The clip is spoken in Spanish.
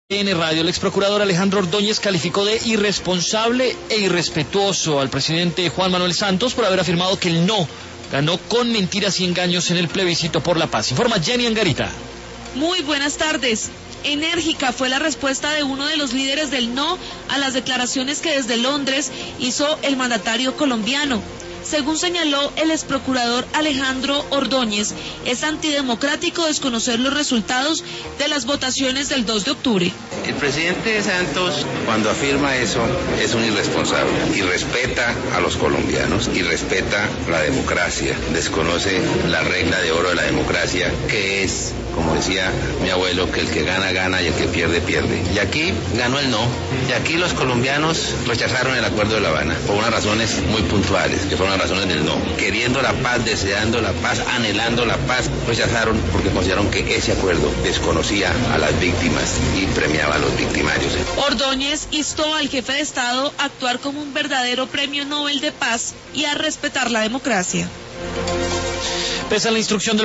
En Radio, el ex procurador Alejandro Ordóñez calificó de irresponsable e irrespetuoso al presidente Juan Manuel Santos por haber afirmado que el no ganó con mentiras y engaños en el plebiscito por la paz. Informa Jenny Angarita. Muy buenas tardes. Enérgica fue la respuesta de uno de los líderes del no a las declaraciones que desde Londres hizo el mandatario colombiano. Según señaló el exprocurador Alejandro Ordóñez, es antidemocrático desconocer los resultados de las votaciones del 2 de octubre. El presidente Santos, cuando afirma eso, es un irresponsable. Irrespeta a los colombianos, irrespeta la democracia, desconoce la regla de oro de la democracia, que es, como decía mi abuelo, que el que gana, gana y el que pierde, pierde. Y aquí ganó el no. Y aquí los colombianos rechazaron el Acuerdo de La Habana por unas razones muy puntuales, que fueron las razones del no. Queriendo la paz, deseando la paz, anhelando la paz, rechazaron porque consideraron que ese acuerdo desconocía a las víctimas y premiaba a los victimarios. Ordóñez instó al jefe de Estado a actuar como un verdadero premio Nobel de Paz y a respetar la democracia. Pese a la instrucción del